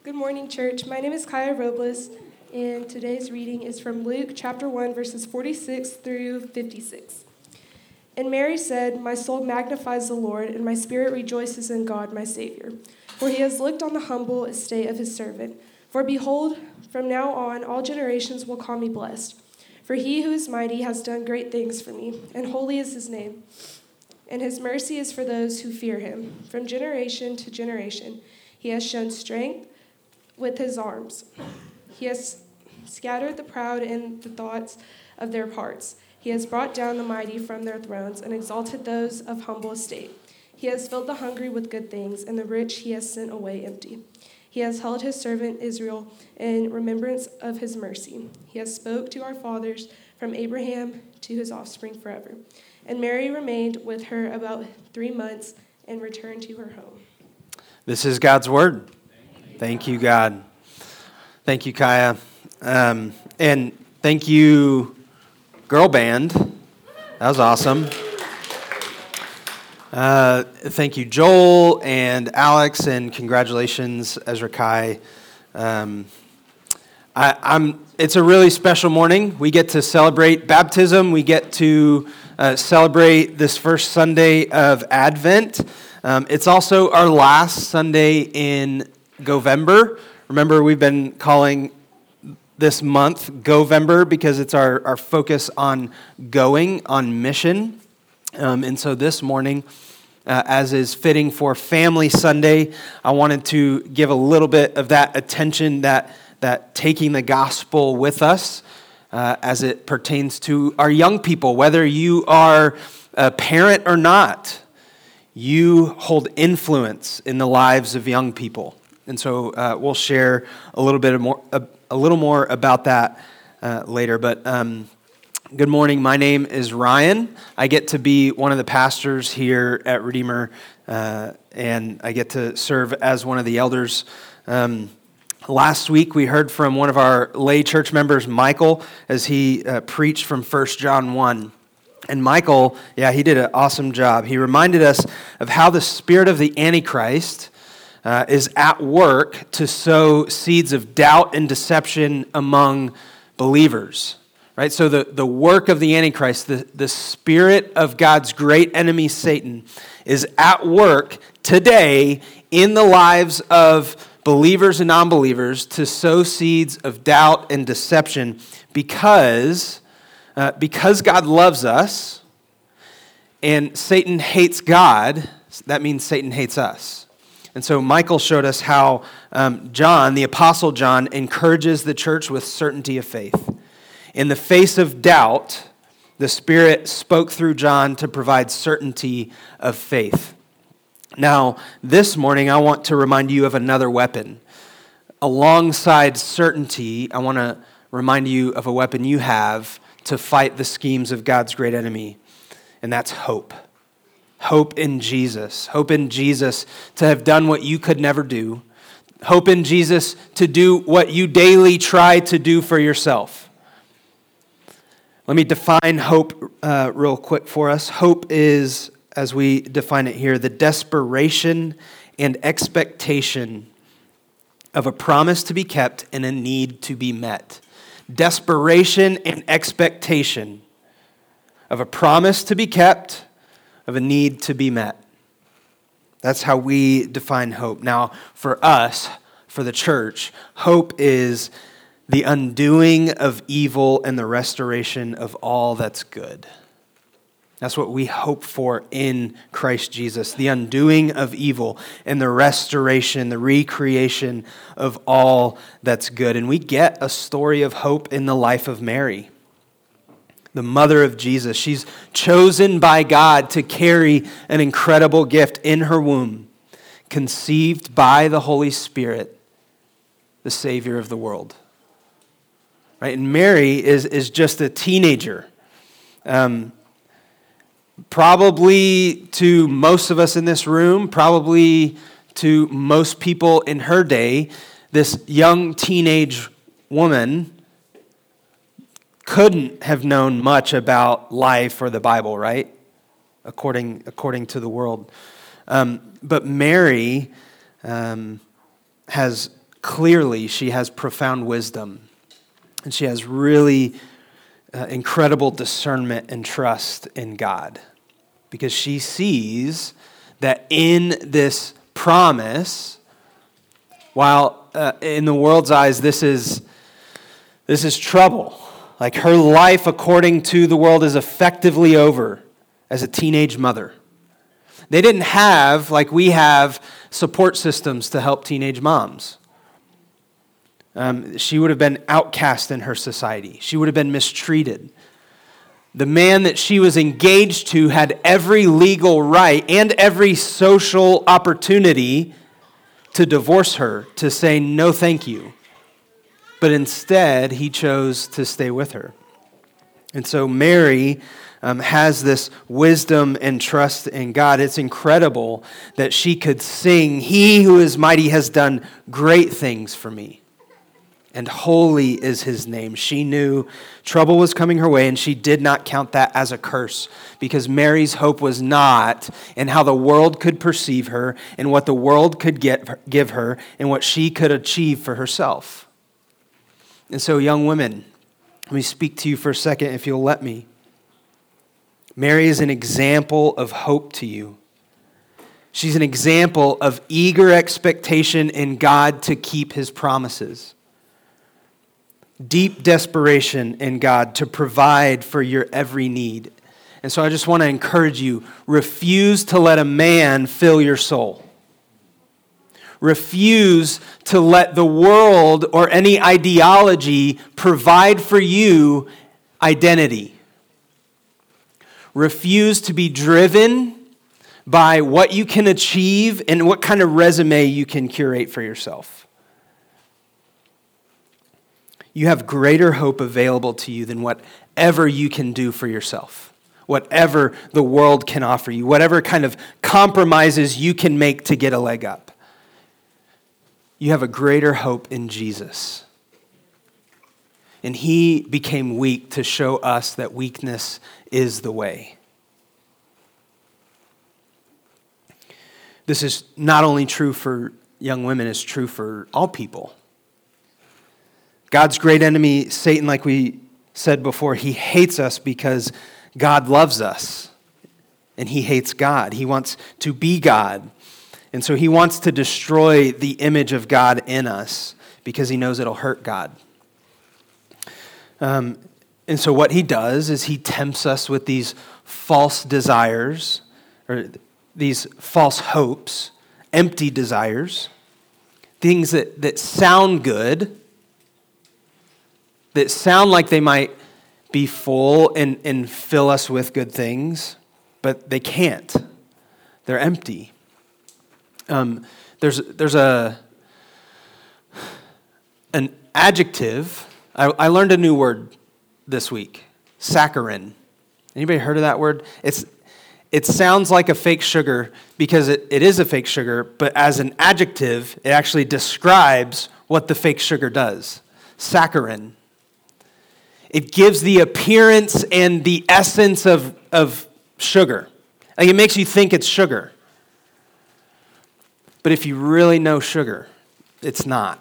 Good morning, church. My name is Kaya Robles, and today's reading is from Luke chapter 1, verses 46 through 56. And Mary said, "My soul magnifies the Lord, and my spirit rejoices in God, my Savior. For he has looked on the humble estate of his servant. For behold, from now on all generations will call me blessed. For he who is mighty has done great things for me, and holy is his name. And his mercy is for those who fear him. From generation to generation he has shown strength with his arms. He has scattered the proud in the thoughts of their hearts. He has brought down the mighty from their thrones and exalted those of humble estate. He has filled the hungry with good things, and the rich he has sent away empty. He has held his servant Israel in remembrance of his mercy. He has spoke to our fathers from Abraham to his offspring forever." And Mary remained with her about 3 months and returned to her home. This is God's word. Thank you, God. Thank you, Kaya. And thank you, girl band. That was awesome. Thank you, Joel and Alex, and congratulations, Ezra Kai. It's a really special morning. We get to celebrate baptism. We get to celebrate this first Sunday of Advent. It's also our last Sunday in Govember. Remember, we've been calling this month Govember because it's our focus on going, on mission. And so this morning, as is fitting for Family Sunday, I wanted to give a little bit of that attention, that taking the gospel with us as it pertains to our young people. Whether you are a parent or not, you hold influence in the lives of young people. And so we'll share a little more about that later. But good morning. My name is Ryan. I get to be one of the pastors here at Redeemer, and I get to serve as one of the elders. Last week, we heard from one of our lay church members, Michael, as he preached from 1 John 1. And Michael, he did an awesome job. He reminded us of how the spirit of the Antichrist is at work to sow seeds of doubt and deception among believers. Right? So the work of the Antichrist, the spirit of God's great enemy, Satan, is at work today in the lives of believers and non-believers to sow seeds of doubt and deception because God loves us and Satan hates God. That means Satan hates us. And so Michael showed us how John, the Apostle John, encourages the church with certainty of faith. In the face of doubt, the Spirit spoke through John to provide certainty of faith. Now, this morning, I want to remind you of another weapon. Alongside certainty, I want to remind you of a weapon you have to fight the schemes of God's great enemy, and that's hope. Hope in Jesus. Hope in Jesus to have done what you could never do. Hope in Jesus to do what you daily try to do for yourself. Let me define hope real quick for us. Hope is, as we define it here, the desperation and expectation of a promise to be kept and a need to be met. Desperation and expectation of a promise to be kept, of a need to be met. That's how we define hope. Now, for us, for the church, hope is the undoing of evil and the restoration of all that's good. That's what we hope for in Christ Jesus, the undoing of evil and the restoration, the recreation of all that's good. And we get a story of hope in the life of Mary, the mother of Jesus. She's chosen by God to carry an incredible gift in her womb, conceived by the Holy Spirit, the Savior of the world. Right? And Mary is just a teenager. Probably to most of us in this room, probably to most people in her day, this young teenage woman couldn't have known much about life or the Bible, right? According to the world. But Mary has clearly she has profound wisdom, and she has really incredible discernment and trust in God, because she sees that in this promise, while in the world's eyes this is trouble, like her life according to the world is effectively over as a teenage mother. They didn't have, like we have, support systems to help teenage moms. She would have been outcast in her society. She would have been mistreated. The man that she was engaged to had every legal right and every social opportunity to divorce her, to say no thank you. But instead, he chose to stay with her. And so Mary has this wisdom and trust in God. It's incredible that she could sing, "He who is mighty has done great things for me, and holy is his name." She knew trouble was coming her way, and she did not count that as a curse, because Mary's hope was not in how the world could perceive her and what the world could give her and what she could achieve for herself. And so, young women, let me speak to you for a second, if you'll let me. Mary is an example of hope to you. She's an example of eager expectation in God to keep his promises. Deep desperation in God to provide for your every need. And so I just want to encourage you, refuse to let a man fill your soul. Refuse to let the world or any ideology provide for you identity. Refuse to be driven by what you can achieve and what kind of resume you can curate for yourself. You have greater hope available to you than whatever you can do for yourself, whatever the world can offer you, whatever kind of compromises you can make to get a leg up. You have a greater hope in Jesus. And he became weak to show us that weakness is the way. This is not only true for young women, it's true for all people. God's great enemy, Satan, like we said before, he hates us because God loves us. And he hates God. He wants to be God. And so he wants to destroy the image of God in us because he knows it'll hurt God. And so what he does is he tempts us with these false desires, or these false hopes, empty desires, things that sound good, that sound like they might be full and fill us with good things, but they can't. They're empty. There's an adjective. I learned a new word this week, saccharin. Anybody heard of that word? It sounds like a fake sugar because it is a fake sugar, but as an adjective, it actually describes what the fake sugar does. Saccharin. It gives the appearance and the essence of sugar. Like it makes you think it's sugar. But if you really know sugar, it's not.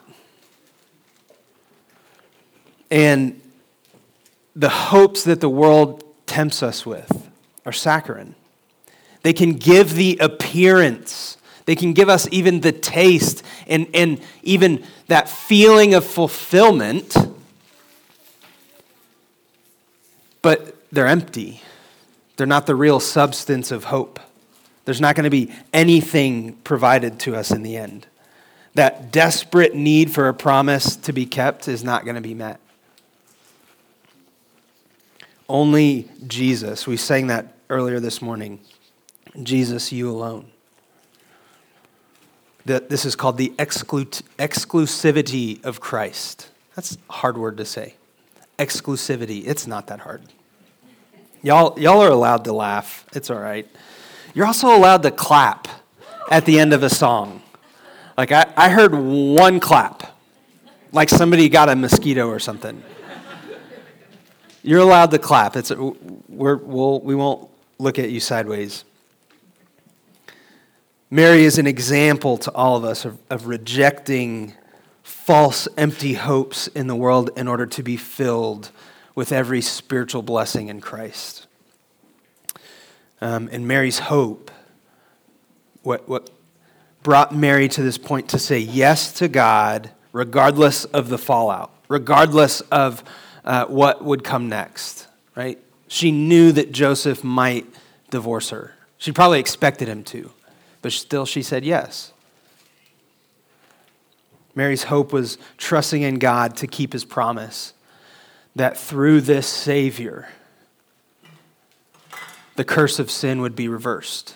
And the hopes that the world tempts us with are saccharin. They can give the appearance. They can give us even the taste and even that feeling of fulfillment. But they're empty. They're not the real substance of hope. There's not going to be anything provided to us in the end. That desperate need for a promise to be kept is not going to be met. Only Jesus. We sang that earlier this morning. Jesus, you alone. This is called the exclusivity of Christ. That's a hard word to say. Exclusivity. It's not that hard. Y'all are allowed to laugh. It's all right. You're also allowed to clap at the end of a song. Like I heard one clap, like somebody got a mosquito or something. You're allowed to clap. We won't look at you sideways. Mary is an example to all of us of rejecting false, empty hopes in the world in order to be filled with every spiritual blessing in Christ. And Mary's hope, what brought Mary to this point to say yes to God, regardless of the fallout, regardless of what would come next, right? She knew that Joseph might divorce her. She probably expected him to, but still she said yes. Mary's hope was trusting in God to keep his promise that through this Savior, the curse of sin would be reversed.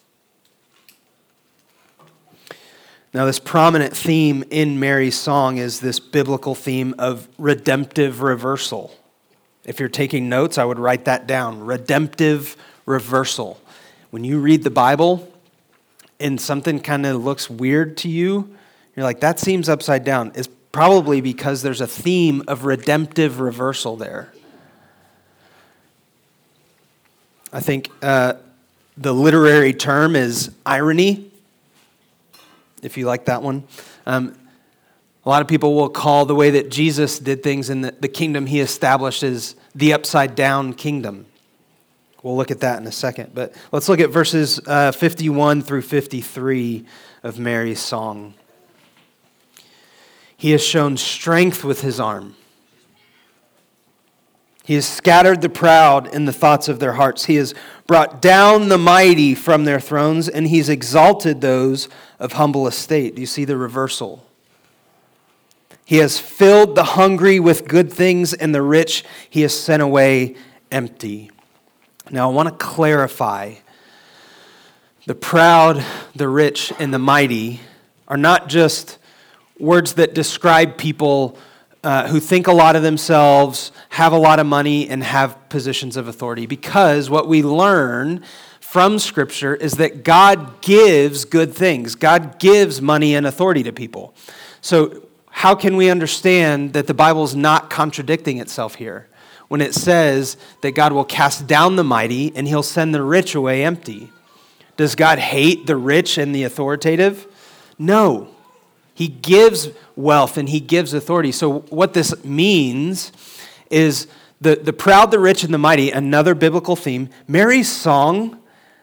Now, this prominent theme in Mary's song is this biblical theme of redemptive reversal. If you're taking notes, I would write that down. Redemptive reversal. When you read the Bible and something kind of looks weird to you, you're like, that seems upside down. It's probably because there's a theme of redemptive reversal there. I think the literary term is irony, if you like that one. A lot of people will call the way that Jesus did things in the kingdom he established as the upside down kingdom. We'll look at that in a second. But let's look at verses 51 through 53 of Mary's song. He has shown strength with his arm. He has scattered the proud in the thoughts of their hearts. He has brought down the mighty from their thrones, and he's exalted those of humble estate. Do you see the reversal? He has filled the hungry with good things, and the rich he has sent away empty. Now I want to clarify. The proud, the rich, and the mighty are not just words that describe people who think a lot of themselves, have a lot of money, and have positions of authority. Because what we learn from Scripture is that God gives good things. God gives money and authority to people. So how can we understand that the Bible is not contradicting itself here when it says that God will cast down the mighty and he'll send the rich away empty? Does God hate the rich and the authoritative? No. He gives wealth and he gives authority. So what this means is the proud, the rich, and the mighty, another biblical theme. Mary's song,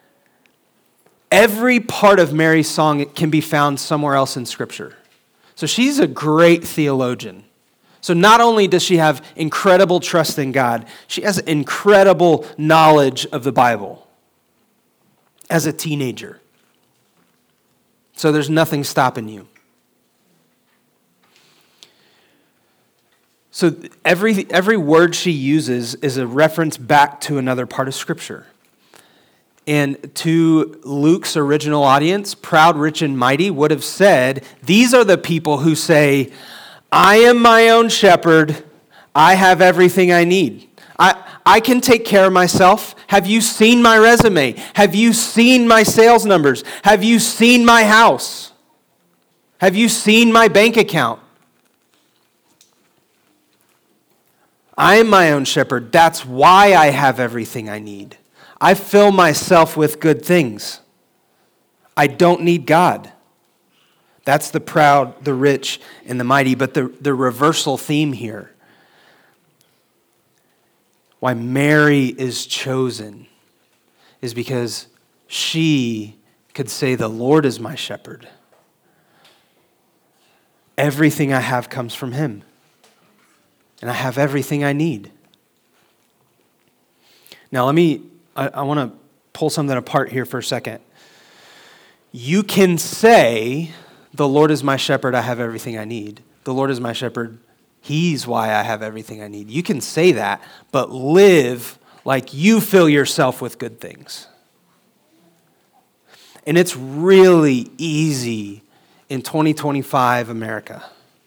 every part of Mary's song can be found somewhere else in Scripture. So she's a great theologian. So not only does she have incredible trust in God, she has incredible knowledge of the Bible as a teenager. So there's nothing stopping you. So every word she uses is a reference back to another part of Scripture. And to Luke's original audience, proud, rich, and mighty would have said, these are the people who say, I am my own shepherd. I have everything I need. I can take care of myself. Have you seen my resume? Have you seen my sales numbers? Have you seen my house? Have you seen my bank account? I am my own shepherd. That's why I have everything I need. I fill myself with good things. I don't need God. That's the proud, the rich, and the mighty. But the reversal theme here, why Mary is chosen, is because she could say, the Lord is my shepherd. Everything I have comes from him. And I have everything I need. Now I want to pull something apart here for a second. You can say, the Lord is my shepherd, I have everything I need. The Lord is my shepherd, he's why I have everything I need. You can say that, but live like you fill yourself with good things. And it's really easy in 2025 America.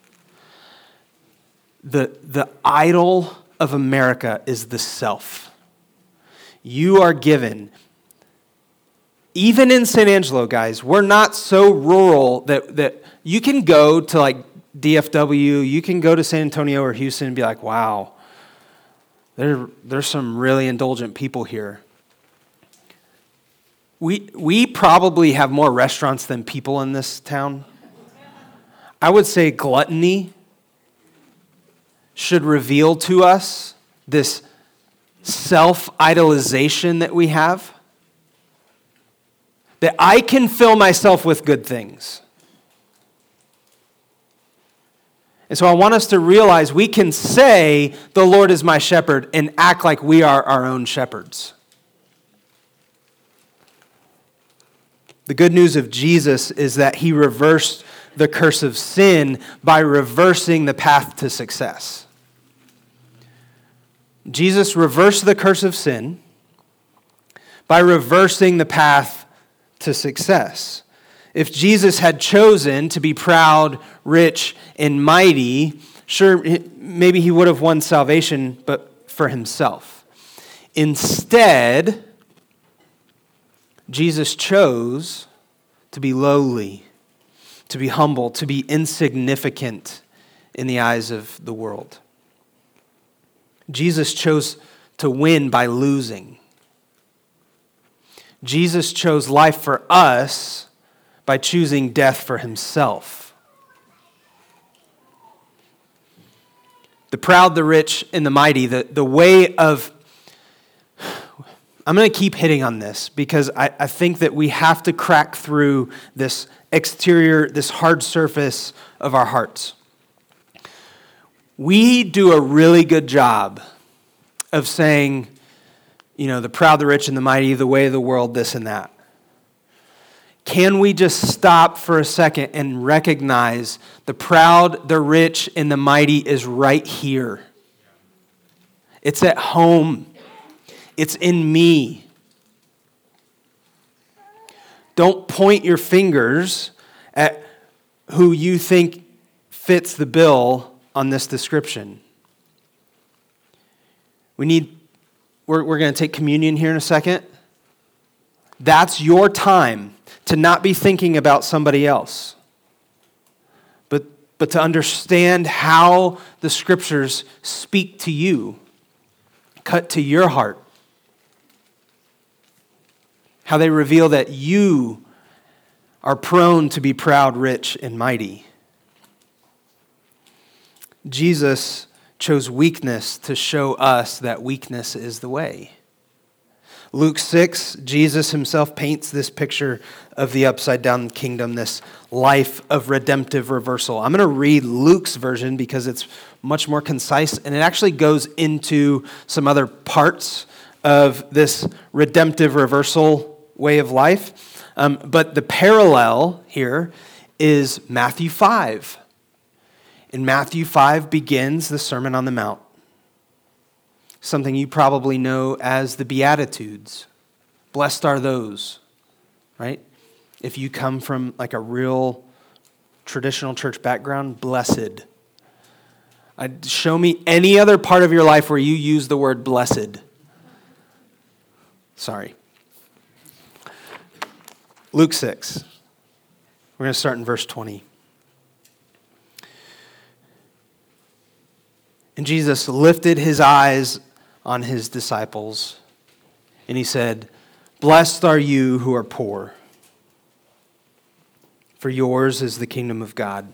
The idol of America is the self. You are given, even in San Angelo, guys, we're not so rural that you can go to like DFW, you can go to San Antonio or Houston and be like, wow, there's some really indulgent people here. We probably have more restaurants than people in this town. I would say gluttony should reveal to us this self-idolization that we have. That I can fill myself with good things. And so I want us to realize we can say, the Lord is my shepherd, and act like we are our own shepherds. The good news of Jesus is that he reversed the curse of sin by reversing the path to success. Jesus reversed the curse of sin by reversing the path to success. If Jesus had chosen to be proud, rich, and mighty, sure, maybe he would have won salvation, but for himself. Instead, Jesus chose to be lowly, to be humble, to be insignificant in the eyes of the world. Jesus chose to win by losing. Jesus chose life for us by choosing death for himself. The proud, the rich, and the mighty, the way of... I'm going to keep hitting on this because I think that we have to crack through this exterior, this hard surface of our hearts. We do a really good job of saying, the proud, the rich, and the mighty, the way of the world, this and that. Can we just stop for a second and recognize the proud, the rich, and the mighty is right here? It's at home. It's in me. Don't point your fingers at who you think fits the bill on this description. We're going to take communion here in a second. That's your time to not be thinking about somebody else, but to understand how the scriptures speak to you, cut to your heart. How they reveal that you are prone to be proud, rich, and mighty. Jesus chose weakness to show us that weakness is the way. Luke 6, Jesus himself paints this picture of the upside-down kingdom, this life of redemptive reversal. I'm going to read Luke's version because it's much more concise, and it actually goes into some other parts of this redemptive reversal way of life. But the parallel here is Matthew 5. And Matthew 5 begins the Sermon on the Mount. Something you probably know as the Beatitudes. Blessed are those, right? If you come from like a real traditional church background, blessed. Show me any other part of your life where you use the word blessed. Sorry. Luke 6. We're going to start in verse 20. And Jesus lifted his eyes on his disciples, and he said, "Blessed are you who are poor, for yours is the kingdom of God.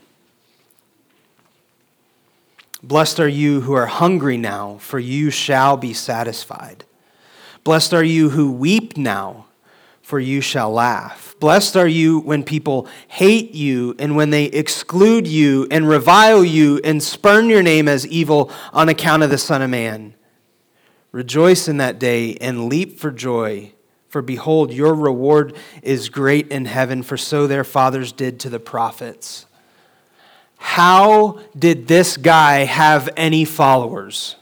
Blessed are you who are hungry now, for you shall be satisfied. Blessed are you who weep now, for you shall laugh. Blessed are you when people hate you and when they exclude you and revile you and spurn your name as evil on account of the Son of Man. Rejoice in that day and leap for joy, for behold, your reward is great in heaven, for so their fathers did to the prophets." How did this guy have any followers?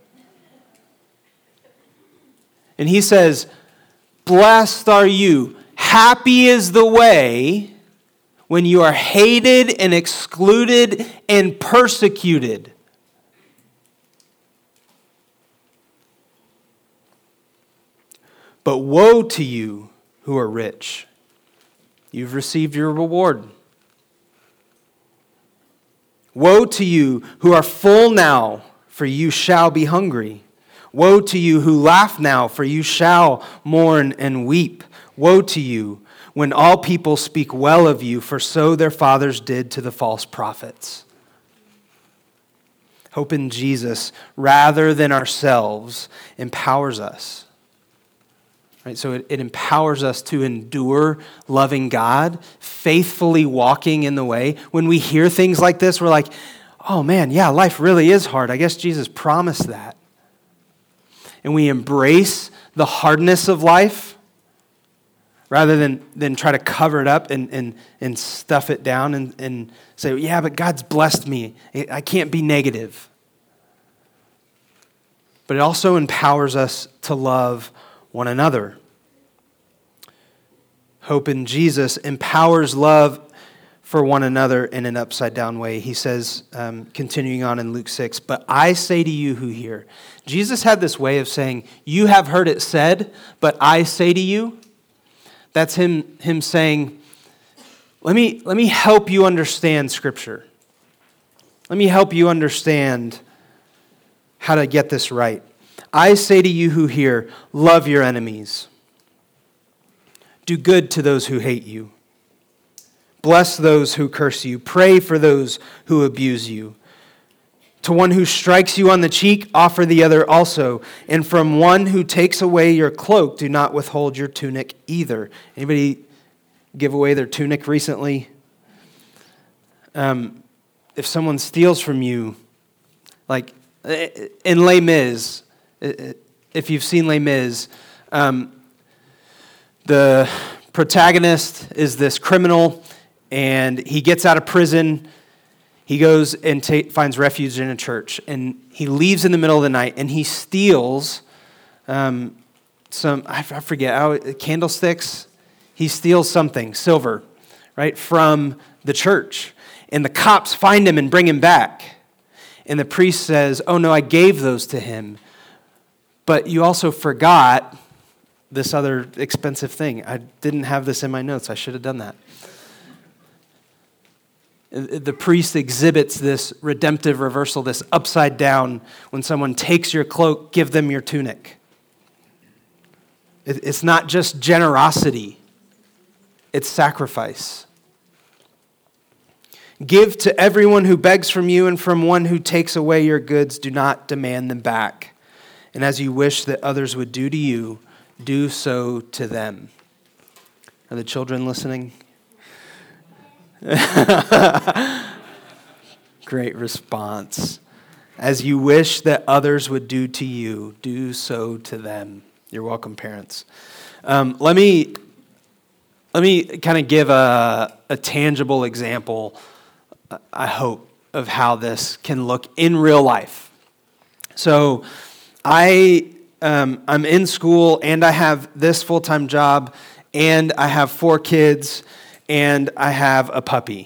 And he says, "Blessed are you. Happy is the way when you are hated and excluded and persecuted." But woe to you who are rich. You've received your reward. Woe to you who are full now, for you shall be hungry. Woe to you who laugh now, for you shall mourn and weep. Woe to you when all people speak well of you, for so their fathers did to the false prophets. Hope in Jesus rather than ourselves empowers us. Right? So it empowers us to endure loving God, faithfully walking in the way. When we hear things like this, we're like, oh man, yeah, life really is hard. I guess Jesus promised that. And we embrace the hardness of life rather than try to cover it up and stuff it down and say, yeah, but God's blessed me. I can't be negative. But it also empowers us to love one another. Hope in Jesus empowers love for one another in an upside-down way. He says, continuing on in Luke 6, but I say to you who hear. Jesus had this way of saying, you have heard it said, but I say to you. That's him saying, let me help you understand Scripture. Let me help you understand how to get this right. I say to you who hear, love your enemies. Do good to those who hate you. Bless those who curse you. Pray for those who abuse you. To one who strikes you on the cheek, offer the other also. And from one who takes away your cloak, do not withhold your tunic either. Anybody give away their tunic recently? If someone steals from you, like in Les Mis, if you've seen Les Mis, the protagonist is this criminal, and he gets out of prison. He goes and finds refuge in a church, and he leaves in the middle of the night, and he steals some, I forget, candlesticks. He steals something, silver, right, from the church. And the cops find him and bring him back. And the priest says, oh no, I gave those to him. But you also forgot this other expensive thing. I didn't have this in my notes. I should have done that. The priest exhibits this redemptive reversal, this upside down. When someone takes your cloak, give them your tunic. It's not just generosity. It's sacrifice. Give to everyone who begs from you, and from one who takes away your goods, do not demand them back. And as you wish that others would do to you, do so to them. Are the children listening? Great response. As you wish that others would do to you, do so to them. You're welcome, parents. Let me kind of give a tangible example, I hope, of how this can look in real life. So I'm in school, and I have this full-time job, and I have 4 kids, and I have a puppy.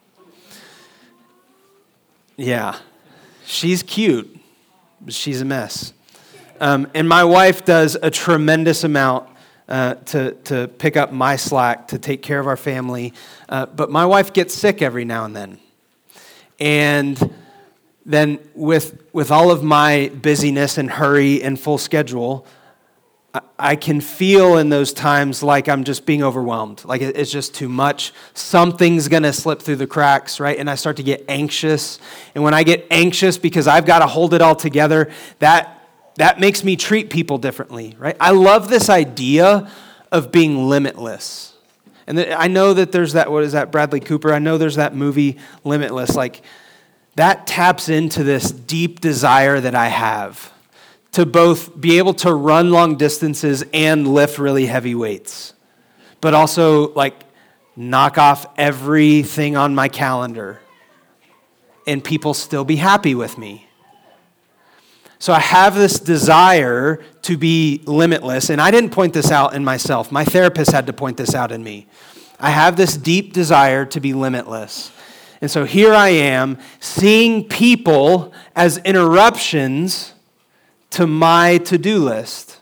Yeah, she's cute, but she's a mess. And my wife does a tremendous amount to pick up my slack, to take care of our family. But my wife gets sick every now and then. And then with all of my busyness and hurry and full schedule, I can feel in those times like I'm just being overwhelmed. Like it's just too much. Something's going to slip through the cracks, right? And I start to get anxious. And when I get anxious because I've got to hold it all together, that makes me treat people differently, right? I love this idea of being limitless. And I know that there's that, what is that, Bradley Cooper? I know there's that movie, Limitless. Like, that taps into this deep desire that I have to both be able to run long distances and lift really heavy weights, but also like knock off everything on my calendar and people still be happy with me. So I have this desire to be limitless, and I didn't point this out in myself. My therapist had to point this out in me. I have this deep desire to be limitless. And so here I am, seeing people as interruptions to my to-do list,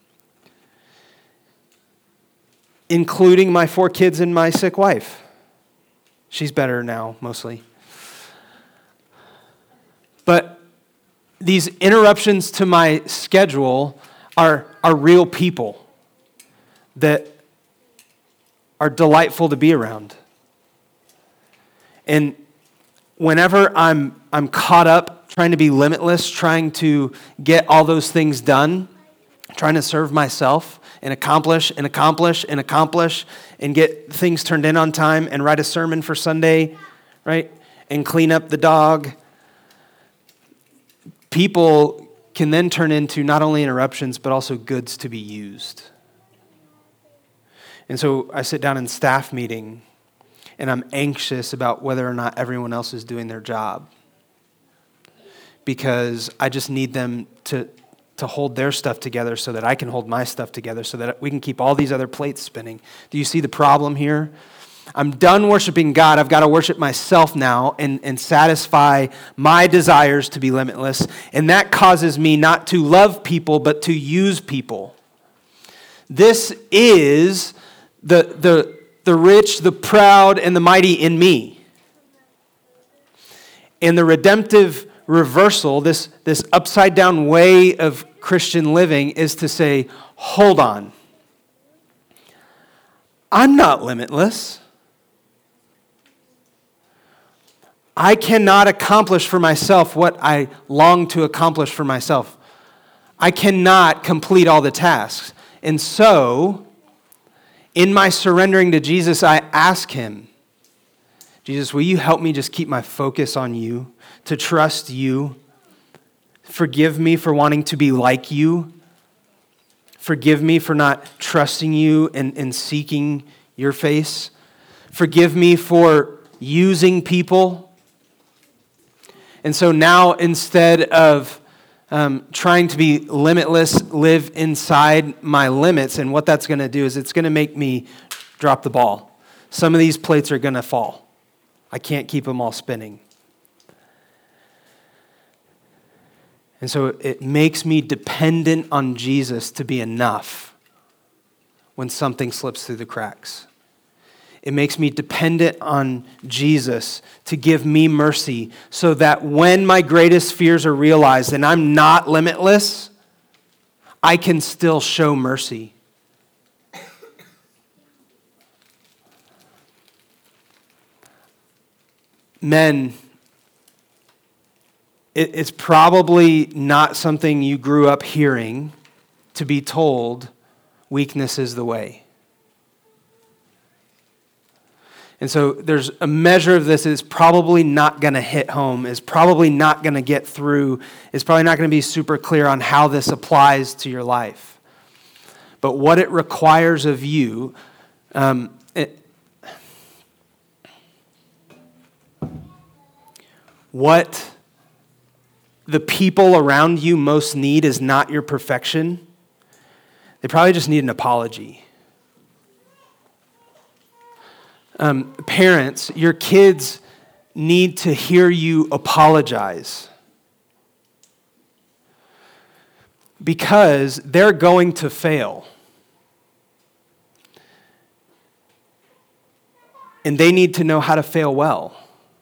including my 4 kids and my sick wife. She's better now, mostly. But these interruptions to my schedule are real people that are delightful to be around. And whenever I'm caught up trying to be limitless, trying to get all those things done, trying to serve myself and accomplish and get things turned in on time and write a sermon for Sunday, right? And clean up the dog. People can then turn into not only interruptions, but also goods to be used. And so I sit down in staff meeting and I'm anxious about whether or not everyone else is doing their job, because I just need them to hold their stuff together so that I can hold my stuff together so that we can keep all these other plates spinning. Do you see the problem here? I'm done worshiping God. I've got to worship myself now and satisfy my desires to be limitless. And that causes me not to love people, but to use people. This is the rich, the proud, and the mighty in me. And the redemptive reversal, this upside down way of Christian living, is to say, hold on. I'm not limitless. I cannot accomplish for myself what I long to accomplish for myself. I cannot complete all the tasks. And so, in my surrendering to Jesus, I ask him, Jesus, will you help me just keep my focus on you, to trust you? Forgive me for wanting to be like you. Forgive me for not trusting you and seeking your face. Forgive me for using people. And so now, instead of trying to be limitless, live inside my limits, and what that's going to do is it's going to make me drop the ball. Some of these plates are going to fall. I can't keep them all spinning. And so it makes me dependent on Jesus to be enough when something slips through the cracks. It makes me dependent on Jesus to give me mercy so that when my greatest fears are realized and I'm not limitless, I can still show mercy. Men, it's probably not something you grew up hearing, to be told weakness is the way. And so there's a measure of this is probably not going to hit home, is probably not going to get through, is probably not going to be super clear on how this applies to your life. But what it requires of you, what the people around you most need is not your perfection. They probably just need an apology. Parents, your kids need to hear you apologize, because they're going to fail. And they need to know how to fail well.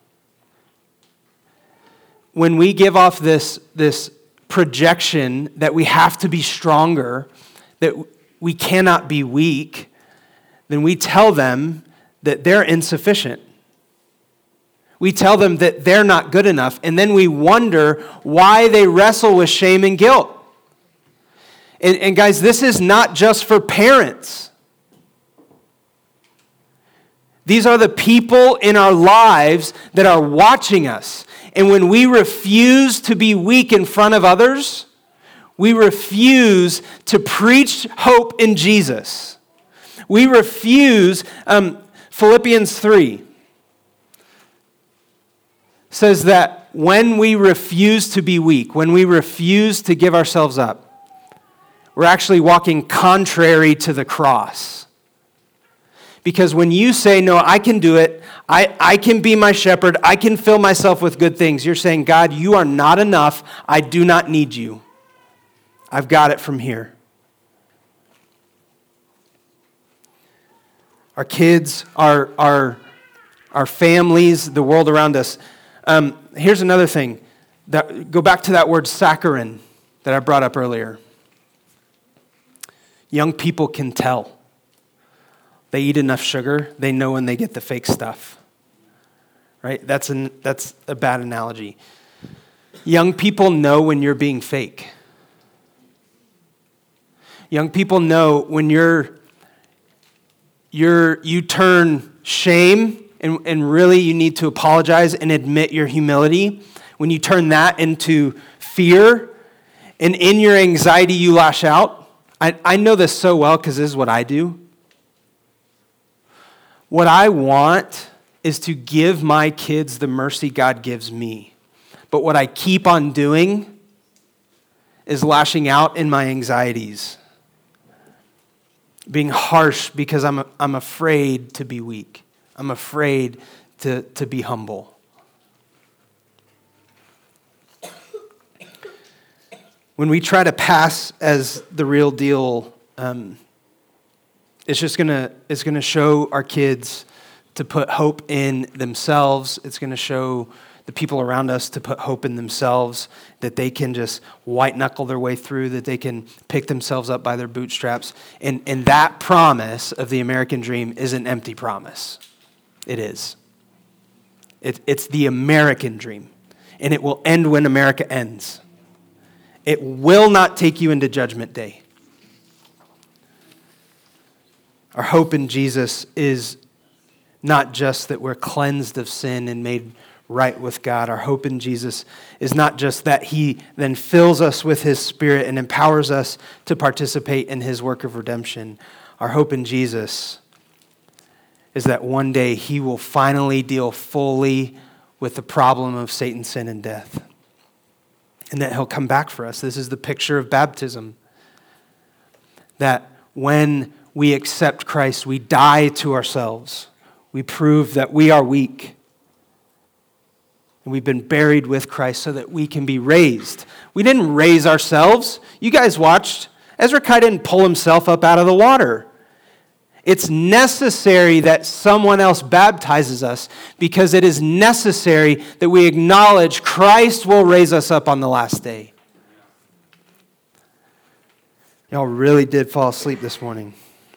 When we give off this projection that we have to be stronger, that we cannot be weak, then we tell them that they're insufficient. We tell them that they're not good enough, and then we wonder why they wrestle with shame and guilt. And guys, this is not just for parents. These are the people in our lives that are watching us. And when we refuse to be weak in front of others, we refuse to preach hope in Jesus. We refuse, Philippians 3 says that when we refuse to be weak, when we refuse to give ourselves up, we're actually walking contrary to the cross. Because when you say, no, I can do it, I can be my shepherd, I can fill myself with good things, you're saying, God, you are not enough, I do not need you. I've got it from here. Our kids, our families, the world around us. Here's another thing. Go back to that word saccharin that I brought up earlier. Young people can tell. They eat enough sugar, they know when they get the fake stuff. Right? That's a bad analogy. Young people know when you're being fake. Young people know when you turn shame and really you need to apologize and admit your humility. When you turn that into fear and in your anxiety you lash out. I know this so well because this is what I do. What I want is to give my kids the mercy God gives me. But what I keep on doing is lashing out in my anxieties. Being harsh because I'm afraid to be weak. I'm afraid to be humble. When we try to pass as the real deal, it's gonna show our kids to put hope in themselves. It's gonna show the people around us to put hope in themselves, that they can just white knuckle their way through, that they can pick themselves up by their bootstraps. And that promise of the American dream is an empty promise. It is. It's the American dream, and it will end when America ends. It will not take you into Judgment Day. Our hope in Jesus is not just that we're cleansed of sin and made right with God. Our hope in Jesus is not just that he then fills us with his Spirit and empowers us to participate in his work of redemption. Our hope in Jesus is that one day he will finally deal fully with the problem of Satan, sin, and death. And that he'll come back for us. This is the picture of baptism. That when we accept Christ, we die to ourselves. We prove that we are weak. And we've been buried with Christ so that we can be raised. We didn't raise ourselves. You guys watched. Ezra Kai didn't pull himself up out of the water. It's necessary that someone else baptizes us because it is necessary that we acknowledge Christ will raise us up on the last day. Y'all really did fall asleep this morning.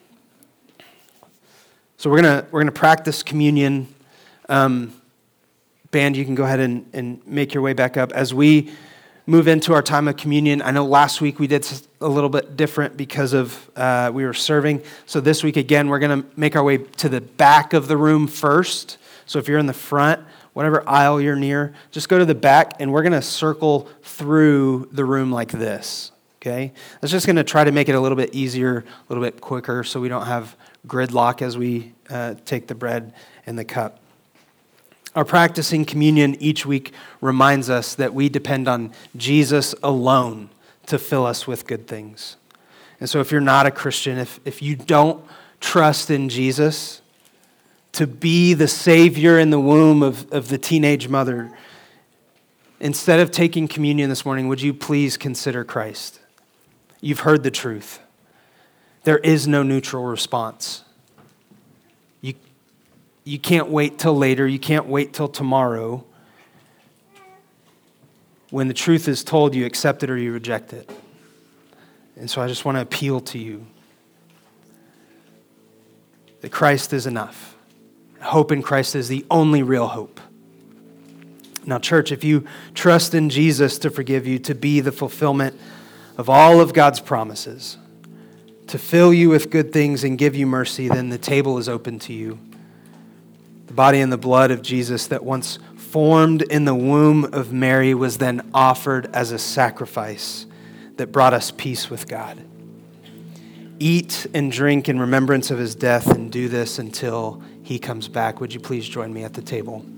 So we're gonna practice communion. Band, you can go ahead and make your way back up. As we move into our time of communion, I know last week we did a little bit different because of we were serving. So this week, again, we're going to make our way to the back of the room first. So if you're in the front, whatever aisle you're near, just go to the back, and we're going to circle through the room like this, okay? That's just going to try to make it a little bit easier, a little bit quicker, so we don't have gridlock as we take the bread and the cup. Our practicing communion each week reminds us that we depend on Jesus alone to fill us with good things. And so if you're not a Christian, if you don't trust in Jesus to be the Savior in the womb of the teenage mother, instead of taking communion this morning, would you please consider Christ? You've heard the truth. There is no neutral response. You can't wait till later. You can't wait till tomorrow. When the truth is told, you accept it or you reject it. And so I just want to appeal to you that Christ is enough. Hope in Christ is the only real hope. Now, church, if you trust in Jesus to forgive you, to be the fulfillment of all of God's promises, to fill you with good things and give you mercy, then the table is open to you. The body and the blood of Jesus that once formed in the womb of Mary was then offered as a sacrifice that brought us peace with God. Eat and drink in remembrance of his death, and do this until he comes back. Would you please join me at the table?